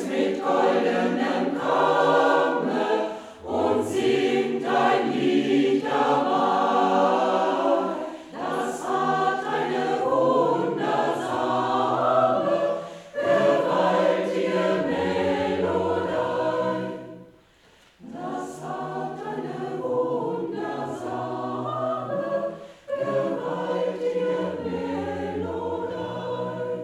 mit goldenem Kamme und singt ein Lied dabei. Das hat eine wundersame, gewaltige Melodie. Das hat eine wundersame, gewaltige Melodie.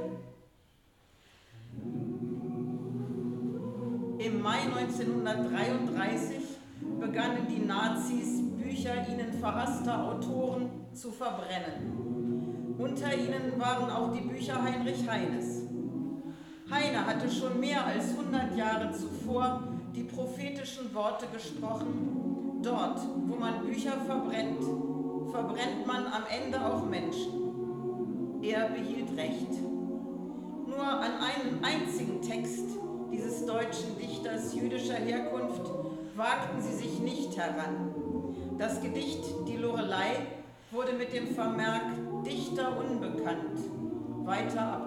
Im Mai 1933 begannen die Nazis, Bücher ihnen verhasster Autoren zu verbrennen. Unter ihnen waren auch die Bücher Heinrich Heines. Heine hatte schon mehr als 100 Jahre zuvor die prophetischen Worte gesprochen: Dort, wo man Bücher verbrennt, verbrennt man am Ende auch Menschen. Er behielt Recht. Nur an einen einzigen Text dieses deutschen Dichters jüdischer Herkunft wagten sie sich nicht heran. Das Gedicht Die Lorelei wurde mit dem Vermerk Dichter unbekannt weiter